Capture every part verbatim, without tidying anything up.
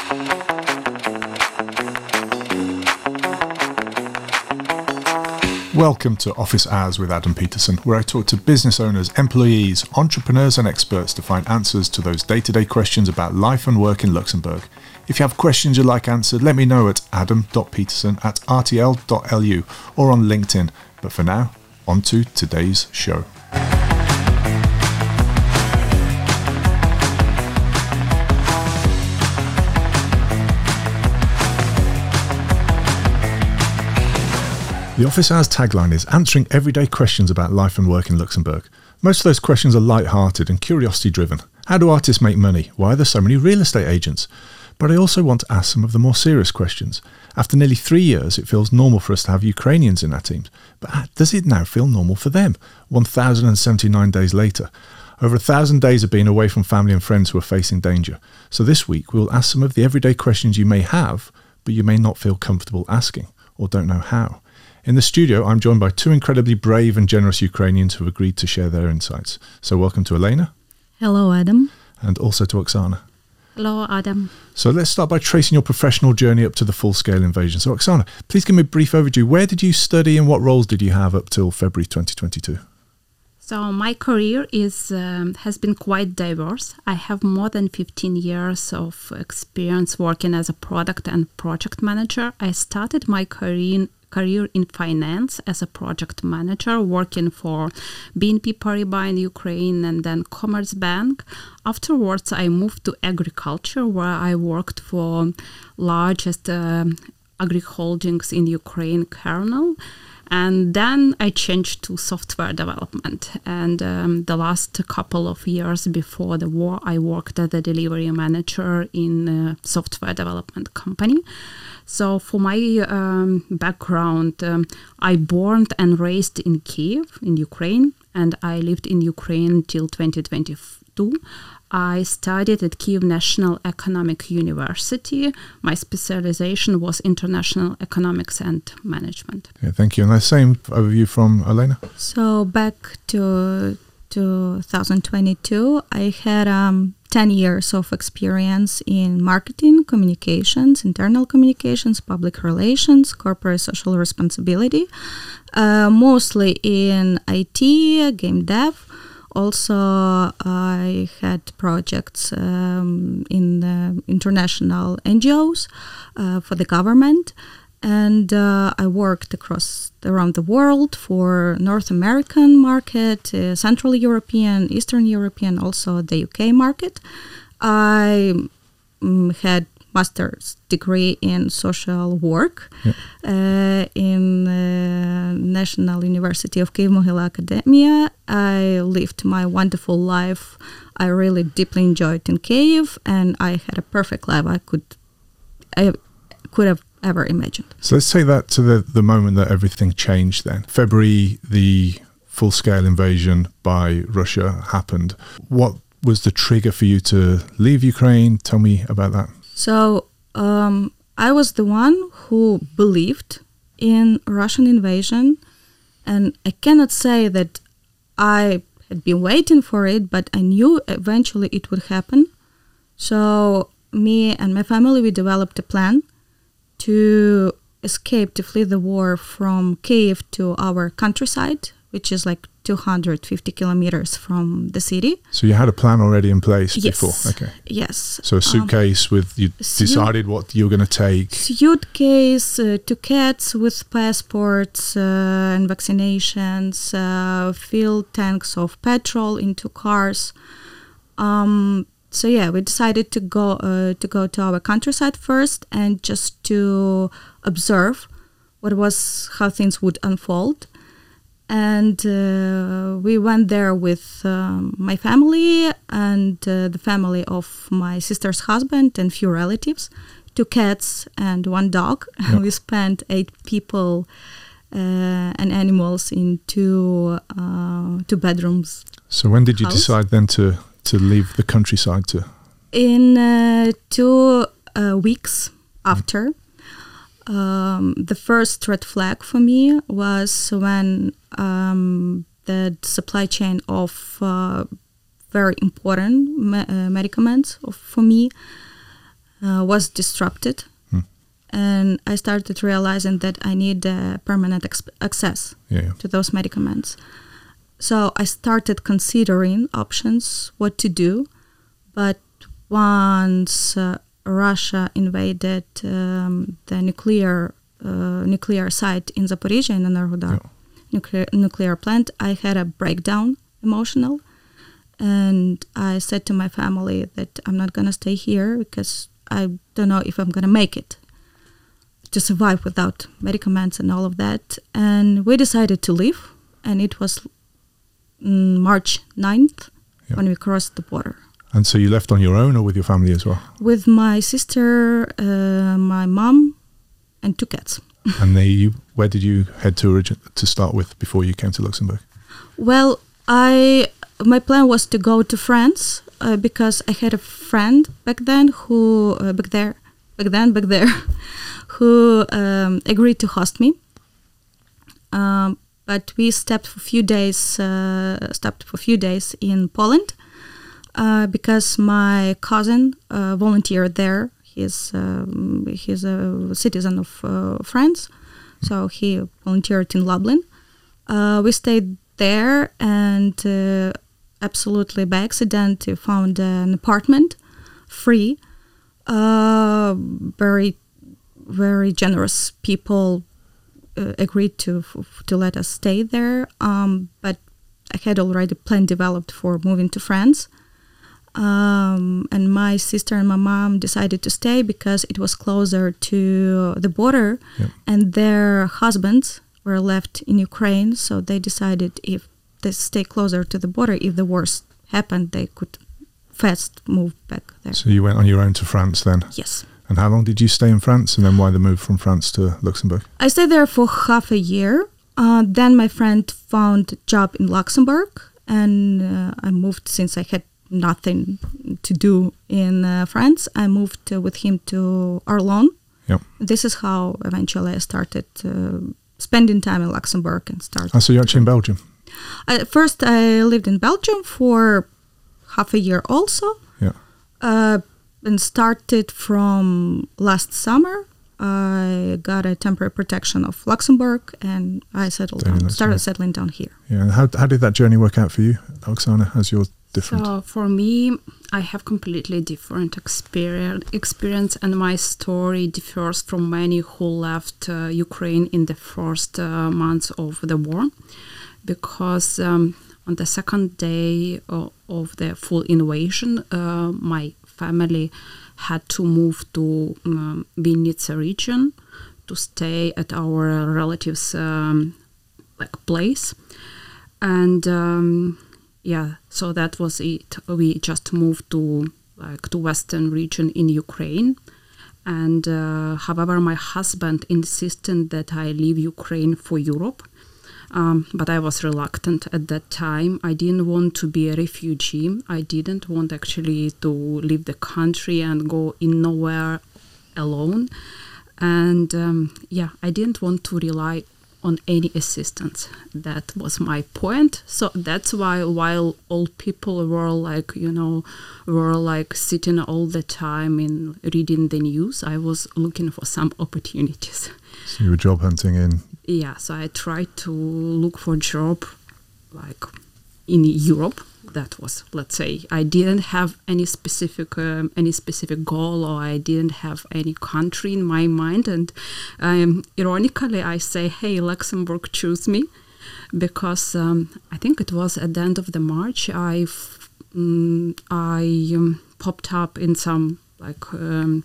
Welcome to Office Hours with Adam Peterson, where I talk to business owners, employees, entrepreneurs and experts to find answers to those day-to-day questions about life and work in Luxembourg. If you have questions you'd like answered, let me know at adam.peterson at rtl.lu or on LinkedIn. But for now, on to today's show. The Office Hours tagline is answering everyday questions about life and work in Luxembourg. Most of those questions are light-hearted and curiosity-driven. How do artists make money? Why are there so many real estate agents? But I also want to ask some of the more serious questions. After nearly three years, it feels normal for us to have Ukrainians in our teams. But does it now feel normal for them, one thousand seventy-nine days later? Over a thousand days of being away from family and friends who are facing danger. So this week, we'll ask some of the everyday questions you may have, but you may not feel comfortable asking, or don't know how. In the studio, I'm joined by two incredibly brave and generous Ukrainians who have agreed to share their insights. So welcome to Elena. Hello, Adam. And also to Oksana. Hello, Adam. So let's start by tracing your professional journey up to the full-scale invasion. So Oksana, please give me a brief overview. Where did you study and what roles did you have up till February twenty twenty-two? So my career is um, has been quite diverse. I have more than fifteen years of experience working as a product and project manager. I started my career in career in finance as a project manager, working for B N P Paribas in Ukraine and then Commerzbank. Afterwards, I moved to agriculture, where I worked for largest uh, agri-holdings in Ukraine, Kernel. And then I changed to software development. And um, the last couple of years before the war, I worked as a delivery manager in a software development company. So for my um, background, um, I born and raised in Kyiv, in Ukraine, and I lived in Ukraine until twenty twenty-two. I studied at Kyiv National Economic University. My specialization was international economics and management. Yeah, thank you. And the same overview from Elena? So back to two thousand twenty-two, I had um, ten years of experience in marketing, communications, internal communications, public relations, corporate social responsibility, uh, mostly in I T, game dev. Also, I had projects um, in the international N G Os uh, for the government. And uh, I worked across around the world for North American market, uh, Central European, Eastern European, also the U K market. I um, had master's degree in social work yeah. uh, in uh, National University of Kyiv Mohyla Academia. I lived my wonderful life. I really deeply enjoyed in Kyiv, and I had a perfect life I could, I could have ever imagined. So let's take that to the, the moment that everything changed then. February, the full-scale invasion by Russia happened. What was the trigger for you to leave Ukraine? Tell me about that. So um, I was the one who believed in Russian invasion, and I cannot say that I had been waiting for it, but I knew eventually it would happen. So me and my family, we developed a plan to escape, to flee the war from Kyiv to our countryside, which is like two hundred fifty kilometers from the city. So you had a plan already in place yes. before? Okay. Yes. So a suitcase um, with, you suit, decided what you were going to take? Suitcase, uh, two cats with passports uh, and vaccinations, uh, filled tanks of petrol into cars. Um, so yeah, we decided to go uh, to go to our countryside first and just to observe what was, how things would unfold. And uh, we went there with um, my family and uh, the family of my sister's husband and few relatives, two cats and one dog. Yep. We spent eight people uh, and animals in two, uh, two bedrooms. So when did you house. decide then to, to leave the countryside? To In uh, two uh, weeks after. Um, the first red flag for me was when um, the supply chain of uh, very important me- uh, medicaments of, for me uh, was disrupted. Hmm. And I started realizing that I need uh, permanent ex- access Yeah, yeah. to those medicaments. So I started considering options, what to do. But once uh, Russia invaded um, the nuclear uh, nuclear site in Zaporizhia, in Enerhodar Yeah. nuclear, nuclear plant, I had a breakdown, emotional. And I said to my family that I'm not going to stay here because I don't know if I'm going to make it to survive without medicaments and all of that. And we decided to leave. And it was mm, March ninth Yeah. when we crossed the border. And so you left on your own or with your family as well? With my sister, uh, my mom, and two cats. And they, you, where did you head to origin, to start with before you came to Luxembourg? Well, I my plan was to go to France uh, because I had a friend back then who uh, back there back then back there who um, agreed to host me. Um, but we stepped for a few days uh, stopped for a few days in Poland uh, because my cousin uh, volunteered there. He's um, he's a citizen of uh, France, so he volunteered in Lublin. Uh, we stayed there and uh, absolutely by accident we found an apartment free. Uh, very very generous people uh, agreed to f- to let us stay there. Um, but I had already plan developed for moving to France. Um, and my sister and my mom decided to stay because it was closer to the border. Yep. And their husbands were left in Ukraine, so they decided if they stay closer to the border, if the worst happened, they could fast move back there. So you went on your own to France then? Yes. And how long did you stay in France, and then why the move from France to Luxembourg? I stayed there for half a year. Uh, then my friend found a job in Luxembourg, and uh, I moved since I had nothing to do in uh, France. I moved uh, with him to Arlon. Yep. This is how eventually I started uh, spending time in Luxembourg and started. Oh, so you're actually in Belgium? At first, I lived in Belgium for half a year also. Yeah. Uh, and started from last summer. I got a temporary protection of Luxembourg, and I settled Staying in down, started Luxembourg. settling down here. Yeah. And how, how did that journey work out for you, Oksana? How's yours different? So for me, I have completely different experience, experience, and my story differs from many who left uh, Ukraine in the first uh, months of the war, because um, on the second day of, of the full invasion, uh, my family had to move to um, Vinnytsia region to stay at our relatives' um, like place, and um, yeah, so that was it. We just moved to like to western region in Ukraine, and uh, however, my husband insisted that I leave Ukraine for Europe. Um, but I was reluctant at that time. I didn't want to be a refugee. I didn't want actually to leave the country and go in nowhere alone. And um, yeah, I didn't want to rely on any assistance. That was my point. So that's why while all people were like, you know, were like sitting all the time in reading the news, I was looking for some opportunities. So you were job hunting in... Yeah, so I tried to look for a job like in Europe. That was, let's say, I didn't have any specific um, any specific goal, or I didn't have any country in my mind. And um, ironically, I say, hey, Luxembourg, choose me, because um, I think it was at the end of the March, I um, I um, popped up in some like um,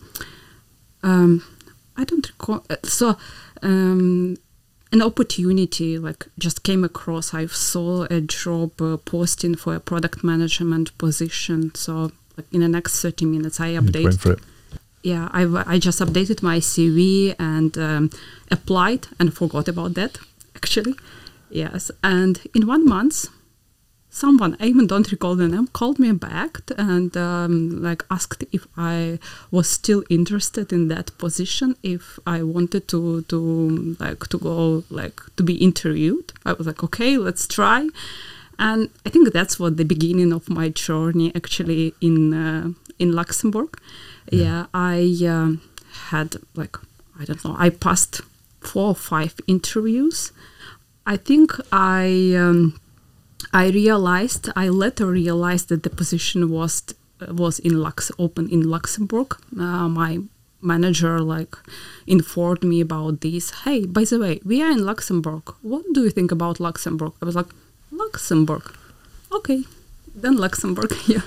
um, I don't recall. So. Um, An opportunity like just came across. I saw a job uh, posting for a product management position. So like in the next thirty minutes, I updated. Went for it. Yeah, I, I just updated my C V and um, applied and forgot about that, actually. Yes, and in one month, someone, I even don't recall the name, called me back and um, like asked if I was still interested in that position, if I wanted to to like to go like to be interviewed. I was like, okay, let's try. And I think that's what the beginning of my journey actually in uh, in Luxembourg. Yeah, yeah I um, had like, I don't know, I passed four or five interviews. I think I um, I realized, I later realized that the position was was in Lux open in Luxembourg. Uh, my manager like informed me about this. Hey, by the way, we are in Luxembourg. What do you think about Luxembourg? I was like, Luxembourg. Okay, then Luxembourg. Yeah,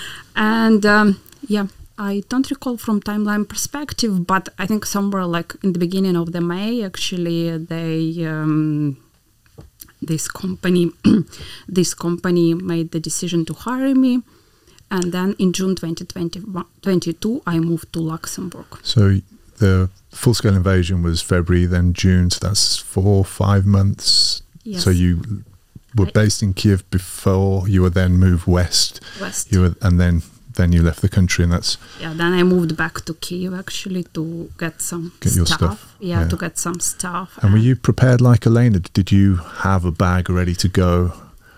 and um, yeah. I don't recall from timeline perspective, but I think somewhere like in the beginning of the May, actually, they um, this company this company made the decision to hire me, and then in June twenty twenty-two, I moved to Luxembourg. So the full-scale invasion was February, then June. So that's four, five months. Yes. So you were based in Kiev before you were then moved west. West. You were, and then. Then you left the country, and that's yeah. Then I moved back to Kiev actually to get some get stuff. Your stuff. Yeah, yeah, to get some stuff. And were you prepared like Elena? Did you have a bag ready to go,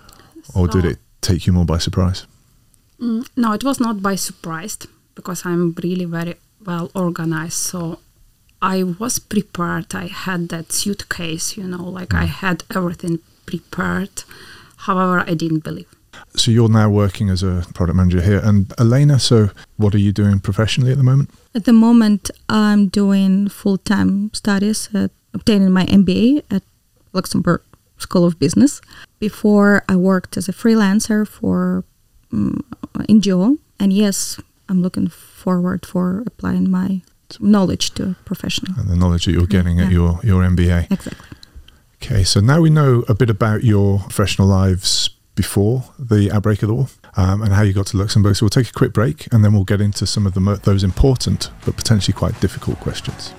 or so, did it take you more by surprise? Mm, no, it was not by surprise because I'm really very well organized. So I was prepared. I had that suitcase, you know, like mm. I had everything prepared. However, I didn't believe. So you're now working as a product manager here. And Elena, so what are you doing professionally at the moment? At the moment, I'm doing full-time studies, at obtaining my M B A at Luxembourg School of Business. Before, I worked as a freelancer for um, N G O. And yes, I'm looking forward for applying my knowledge to a professional. And the knowledge that you're getting yeah. at your, your M B A. Exactly. Okay, so now we know a bit about your professional lives before the outbreak of the war um, and how you got to Luxembourg. So we'll take a quick break and then we'll get into some of the mo- those important but potentially quite difficult questions.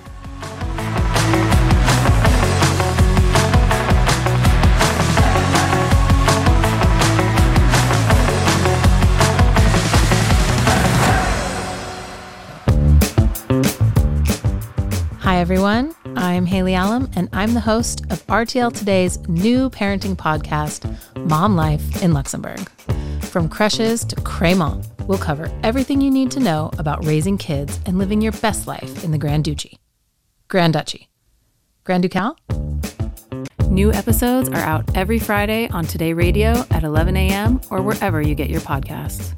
Hi everyone, I'm Haley Allam and I'm the host of R T L Today's new parenting podcast, Mom Life in Luxembourg. From creches to Crémant, we'll cover everything you need to know about raising kids and living your best life in the Grand Duchy. Grand Duchy. Grand Ducal? New episodes are out every Friday on Today Radio at eleven a.m. or wherever you get your podcasts.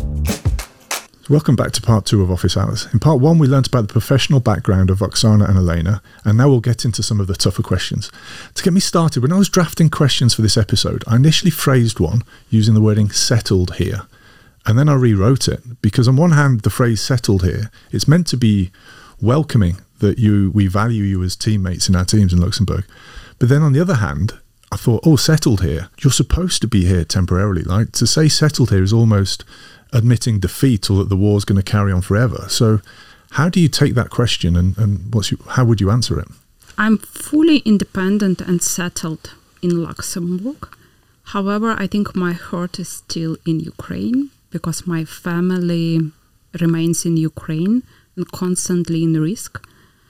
Welcome back to part two of Office Hours. In part one, we learnt about the professional background of Oksana and Elena, and now we'll get into some of the tougher questions. To get me started, when I was drafting questions for this episode, I initially phrased one using the wording settled here, and then I rewrote it, because on one hand, the phrase settled here, it's meant to be welcoming that you we value you as teammates in our teams in Luxembourg. But then on the other hand, I thought, oh, settled here, you're supposed to be here temporarily. Like, to say settled here is almost admitting defeat or that the war's going to carry on forever. So how do you take that question and, and what's you, how would you answer it? I'm fully independent and settled in Luxembourg. However, I think my heart is still in Ukraine because my family remains in Ukraine and constantly in risk.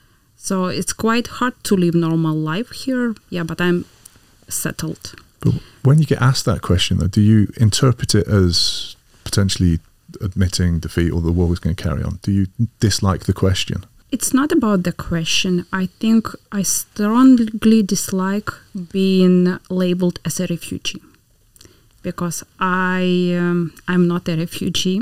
So it's quite hard to live normal life here. Yeah, but I'm settled. But when you get asked that question, though, do you interpret it as potentially admitting defeat or the war is going to carry on? Do you dislike the question? It's not about the question. I think I strongly dislike being labeled as a refugee because I, um, I'm not a refugee.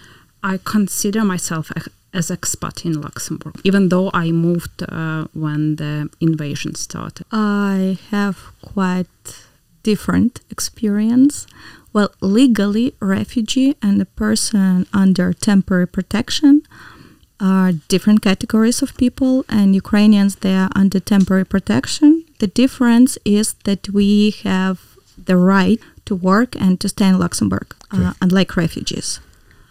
I consider myself a, as expat in Luxembourg, even though I moved uh, when the invasion started. I have quite different experience. Well, legally, refugee and a person under temporary protection are different categories of people, and Ukrainians, they are under temporary protection. The difference is that we have the right to work and to stay in Luxembourg, okay. uh, unlike refugees.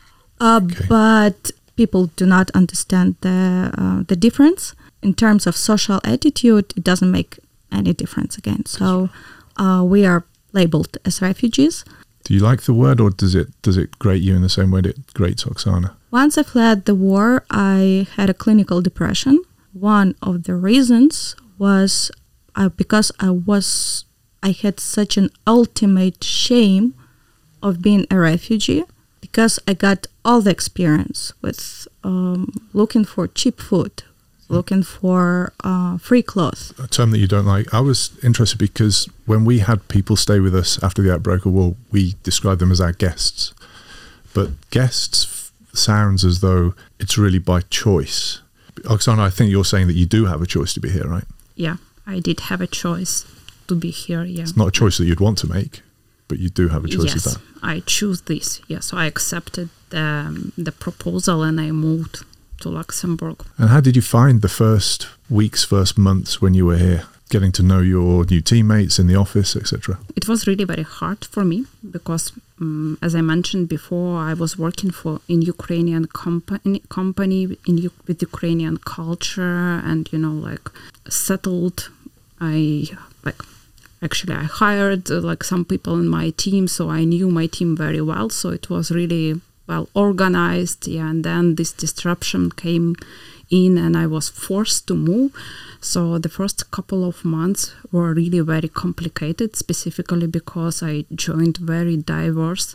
Uh, okay. But people do not understand the uh, the difference. In terms of social attitude, it doesn't make any difference again. So uh, we are labeled as refugees. Do you like the word, or does it does it grate you in the same way that it grates Oksana? Once I fled the war, I had a clinical depression. One of the reasons was uh, because I was I had such an ultimate shame of being a refugee. because I got all the experience with um, looking for cheap food, looking for uh, free clothes. A term that you don't like. I was interested because when we had people stay with us after the outbreak of war, we described them as our guests. But guests f- sounds as though it's really by choice. Oksana, I think you're saying that you do have a choice to be here, right? Yeah, I did have a choice to be here, yeah. It's not a choice that you'd want to make, but you do have a choice yes, of that. I choose this. Yes, so I accepted the, the proposal and I moved to Luxembourg. And how did you find the first weeks, first months when you were here, getting to know your new teammates in the office, et cetera? It was really very hard for me because, um, as I mentioned before, I was working for in Ukrainian company, company in U- with Ukrainian culture and, you know, like settled. I like actually I hired uh, like some people in my team, so I knew my team very well. So it was really well organized. Yeah, and then this disruption came in, and I was forced to move. So the first couple of months were really very complicated, specifically because I joined very diverse,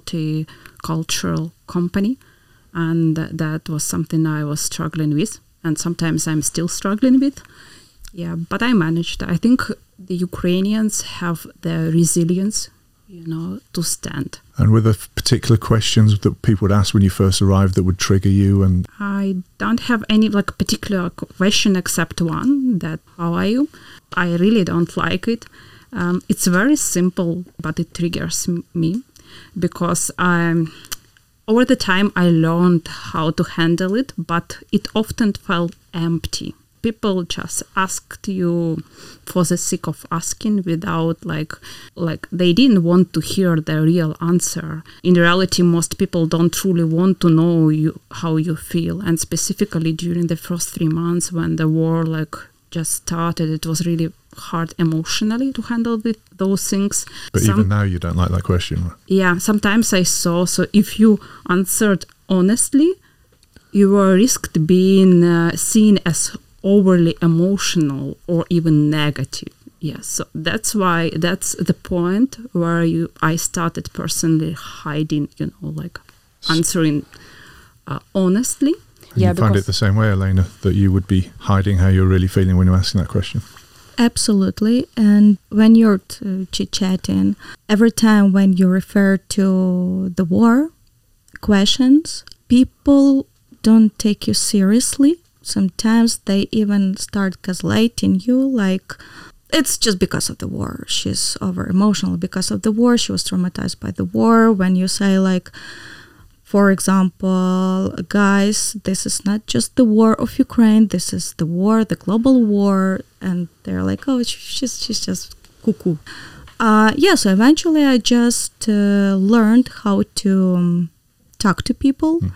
multicultural company, and that was something I was struggling with, and sometimes I'm still struggling with. Yeah, but I managed. I think the Ukrainians have the resilience, you know, to stand. And were there particular questions that people would ask when you first arrived that would trigger you? And I don't have any like particular question except one, that how are you? I really don't like it. Um, it's very simple, but it triggers m- me because I'm, over the time I learned how to handle it, but it often felt empty. People just asked you for the sake of asking without like, like they didn't want to hear the real answer. In reality, most people don't truly want to know you how you feel. And specifically during the first three months when the war like just started, it was really hard emotionally to handle with those things. But Some, even now you don't like that question, right? Yeah, sometimes I saw, so if you answered honestly, you were risked being uh, seen as overly emotional or even negative. Yes, so that's why that's the point where you I started personally hiding, you know, like answering uh, honestly. And yeah, you find it the same way, Elena, that you would be hiding how you're really feeling when you're asking that question? Absolutely. And when you're t- chit-chatting, every time when you refer to the war questions, people don't take you seriously. Sometimes they even start gaslighting you, like, it's just because of the war. She's over emotional because of the war. She was traumatized by the war. When you say, like, for example, guys, this is not just the war of Ukraine. This is the war, the global war. And they're like, oh, she's, she's just cuckoo. Uh, yeah, so eventually I just uh, learned how to um, talk to people. Mm.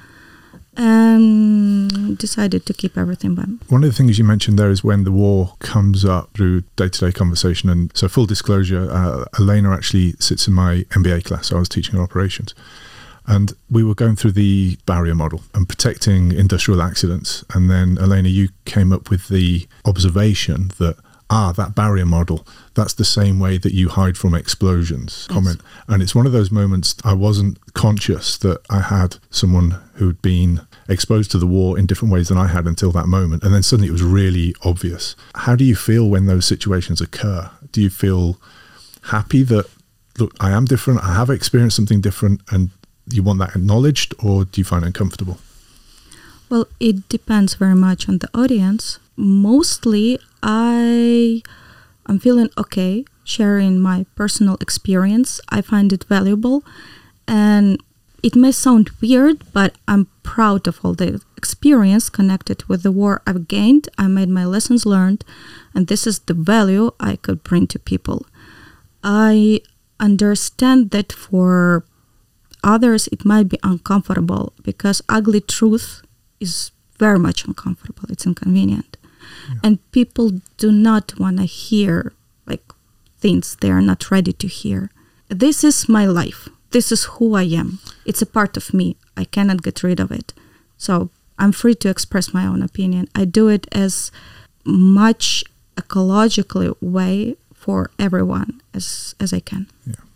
And decided to keep everything by. One of the things you mentioned there is when the war comes up through day-to-day conversation. And so full disclosure, uh, Elena actually sits in my M B A class. So I was teaching her operations. And we were going through the barrier model and protecting industrial accidents. And then, Elena, you came up with the observation that, ah, that barrier model, that's the same way that you hide from explosions. Yes. Comment. And it's one of those moments I wasn't conscious that I had someone who'd been exposed to the war in different ways than I had until that moment. And then suddenly it was really obvious. How do you feel when those situations occur? Do you feel happy that, look, I am different, I have experienced something different, and you want that acknowledged, or do you find it uncomfortable? Well, it depends very much on the audience. Mostly, I am feeling okay sharing my personal experience. I find it valuable, and it may sound weird, but I'm proud of all the experience connected with the war I've gained. I made my lessons learned, and this is the value I could bring to people. I understand that for others it might be uncomfortable because ugly truth is very much uncomfortable. It's inconvenient. Yeah. And people do not want to hear like things they are not ready to hear. This is my life. This is who I am. It's a part of me. I cannot get rid of it. So I'm free to express my own opinion. I do it as much ecologically way for everyone as as I can. Yeah.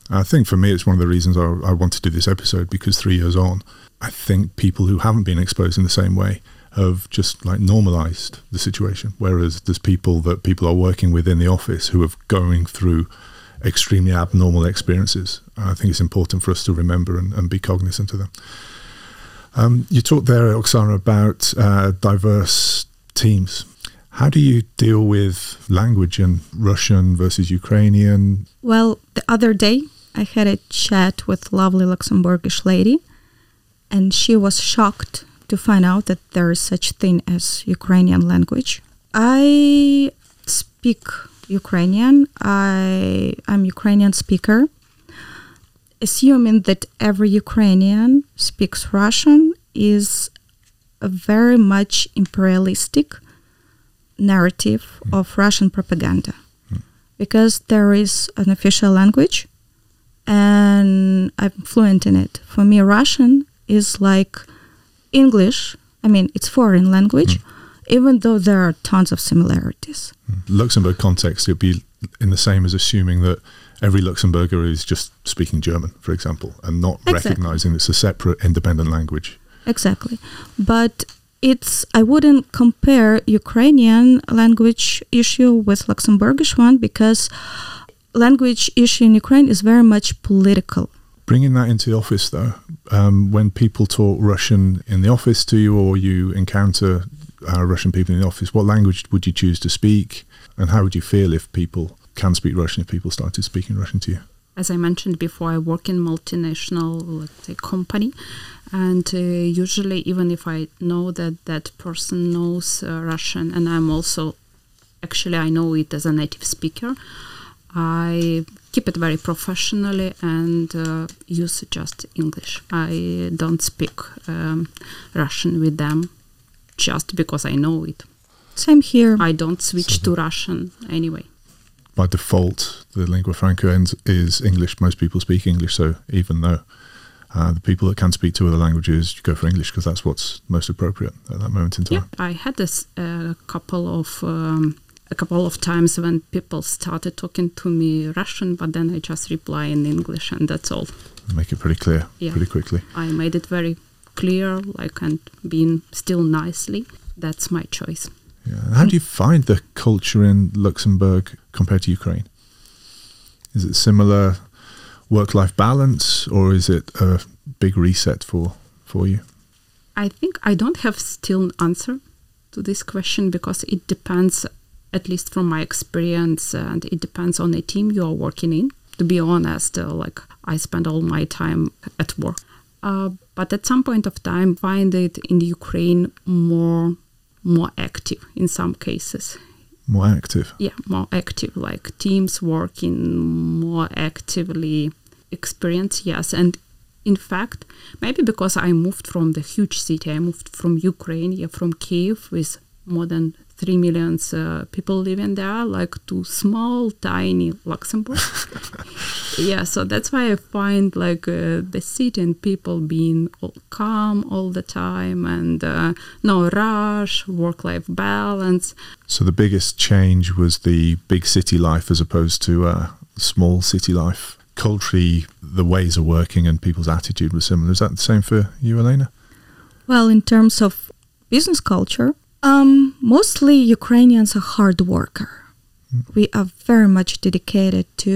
I think for me, it's one of the reasons I, I want to do this episode, because three years on, I think people who haven't been exposed in the same way have just like normalized the situation. Whereas there's people that people are working with in the office who are going through extremely abnormal experiences. I think it's important for us to remember and, and be cognizant of them. Um, you talked there, Oksana, about uh, diverse teams. How do you deal with language and Russian versus Ukrainian? Well, the other day I had a chat with lovely Luxembourgish lady, and she was shocked to find out that there is such thing as Ukrainian language. I speak Ukrainian. I, I'm Ukrainian speaker. Assuming that every Ukrainian speaks Russian is a very much imperialistic narrative mm. of Russian propaganda. Mm. Because there is an official language and I'm fluent in it. For me, Russian is like English. I mean, it's foreign language, mm. even though there are tons of similarities. Mm. Luxembourg context, it would be in the same as assuming that every Luxembourger is just speaking German, for example, and not exactly. recognizing it's a separate, independent language. Exactly. But it's, I wouldn't compare Ukrainian language issue with Luxembourgish one, because language issue in Ukraine is very much political. Bringing that into the office, though, um, when people talk Russian in the office to you, or you encounter uh, Russian people in the office, what language would you choose to speak? And how would you feel if people can speak Russian, if people started speaking Russian to you? As I mentioned before, I work in multinational, let's say, company. And uh, usually, even if I know that that person knows uh, Russian, and I'm also, actually, I know it as a native speaker, I keep it very professionally and uh, use just English. I don't speak um, Russian with them just because I know it. Same here. I don't switch so, to Russian anyway. By default, the lingua franca is English. Most people speak English, so even though uh, the people that can speak two other languages, you go for English because that's what's most appropriate at that moment in time. Yeah, I had this uh, couple of um, a couple of times when people started talking to me Russian, but then I just reply in English, and that's all. Make it pretty clear, yeah. pretty quickly. I made it very clear, like, and being still nicely. That's my choice. Yeah. How do you find the culture in Luxembourg compared to Ukraine? Is it similar work-life balance, or is it a big reset for, for you? I think I don't have still an answer to this question, because it depends, at least from my experience, and it depends on the team you are working in. To be honest, uh, like I spend all my time at work. Uh, but at some point of time, find it in Ukraine more more active in some cases. More active? Yeah, more active, like teams working more actively, experience, yes. And in fact, maybe because I moved from the huge city, I moved from Ukraine, yeah, from Kyiv with more than three million uh, people living there, like to small, tiny Luxembourg. Yeah, so that's why I find like uh, the city and people being all calm all the time, and uh, no rush, work-life balance. So the biggest change was the big city life as opposed to uh, small city life. Culturally, the ways of working and people's attitude was similar. Is that the same for you, Elena? Well, in terms of business culture, Um, mostly Ukrainians are hard worker. Mm. We are very much dedicated to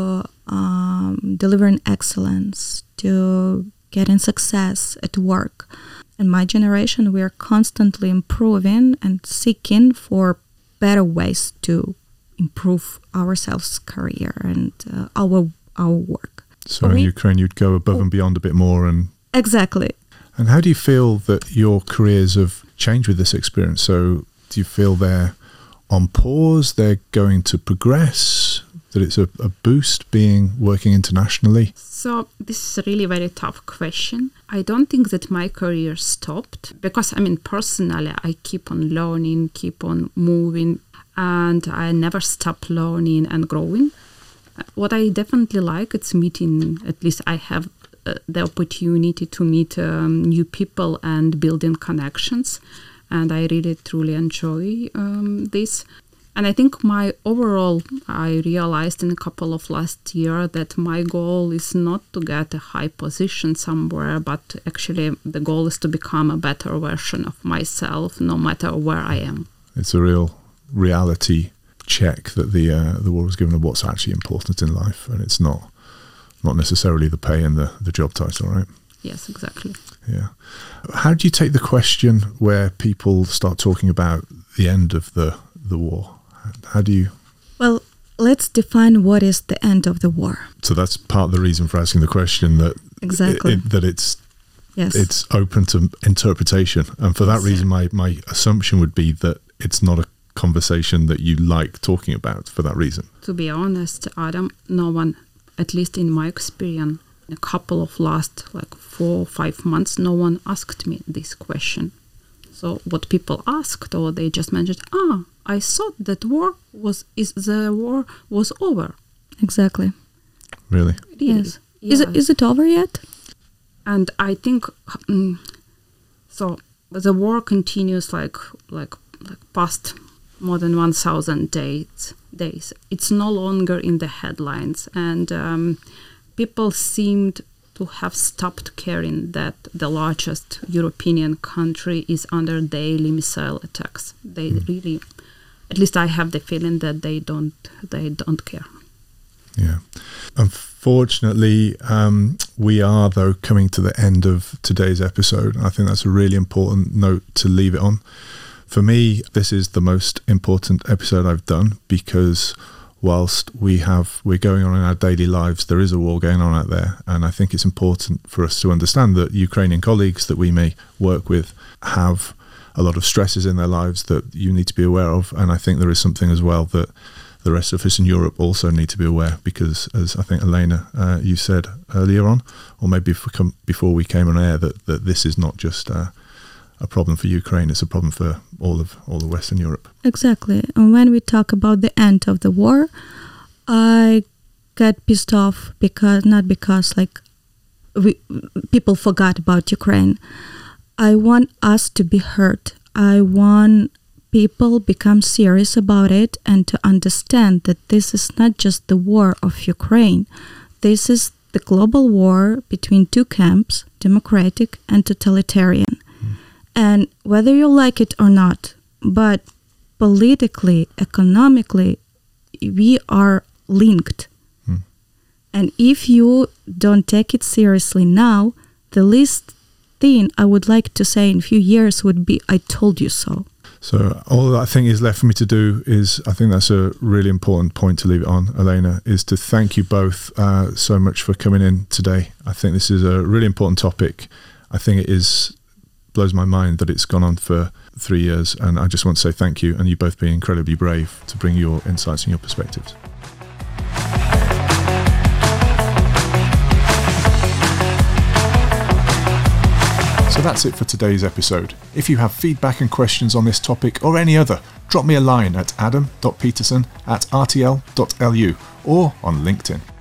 um, delivering excellence, to getting success at work. In my generation, we are constantly improving and seeking for better ways to improve ourselves' career and uh, our our work. So in we, Ukraine, you'd go above and beyond a bit more, and exactly. And how do you feel that your careers have changed with this experience? So do you feel they're on pause, they're going to progress, that it's a, a boost being working internationally? So this is a really very tough question. I don't think that my career stopped, because I mean personally I keep on learning, keep on moving, and I never stop learning and growing. What I definitely like, it's meeting, at least I have Uh, the opportunity to meet um, new people and building connections, and I really truly enjoy um, this. And I think my overall, I realized in a couple of last year that my goal is not to get a high position somewhere, but actually the goal is to become a better version of myself, no matter where I am. It's a real reality check that the uh, the war has given of what's actually important in life, and it's not not necessarily the pay and the, the job title, right? Yes, exactly. Yeah. How do you take the question where people start talking about the end of the, the war? How do you... Well, let's define what is the end of the war. So that's part of the reason for asking the question, that exactly it, that it's yes. it's open to interpretation. And for that yes. reason, my, my assumption would be that it's not a conversation that you like talking about for that reason. To be honest, Adam, no one, at least in my experience, a couple of last like four or five months, no one asked me this question. So what people asked, or they just mentioned, ah, I thought that war was is the war was over. Exactly. Really? Yes. Yeah. Is it is it over yet? And I think um, so. The war continues like like like past more than one thousand days. Days. It's no longer in the headlines, and um, people seemed to have stopped caring that the largest European country is under daily missile attacks. They mm. really, at least I have the feeling that they don't they don't care. Yeah. Unfortunately, um, we are, though, coming to the end of today's episode. I think that's a really important note to leave it on. For me, this is the most important episode I've done, because whilst we have, we're going on in our daily lives, there is a war going on out there. And I think it's important for us to understand that Ukrainian colleagues that we may work with have a lot of stresses in their lives that you need to be aware of. And I think there is something as well that the rest of us in Europe also need to be aware, because as I think Elena, uh, you said earlier on, or maybe before we came on air, that, that this is not just uh, a problem for Ukraine, it's a problem for all of all of Western Europe. Exactly. And when we talk about the end of the war, I get pissed off because not because like we, people forgot about Ukraine. I want us to be heard. I want people become serious about it and to understand that this is not just the war of Ukraine. This is the global war between two camps, democratic and totalitarian. Mm. And whether you like it or not, but politically, economically, we are linked. Mm. And if you don't take it seriously now, the least thing I would like to say in a few years would be, I told you so. So all that I think is left for me to do is, I think that's a really important point to leave it on, Elena, is to thank you both uh, so much for coming in today. I think this is a really important topic. I think it is blows my mind that it's gone on for three years, and I just want to say thank you, and you both being incredibly brave to bring your insights and your perspectives. So that's it for today's episode. If you have feedback and questions on this topic or any other, drop me a line at adam dot peterson at r t l dot l u or on LinkedIn.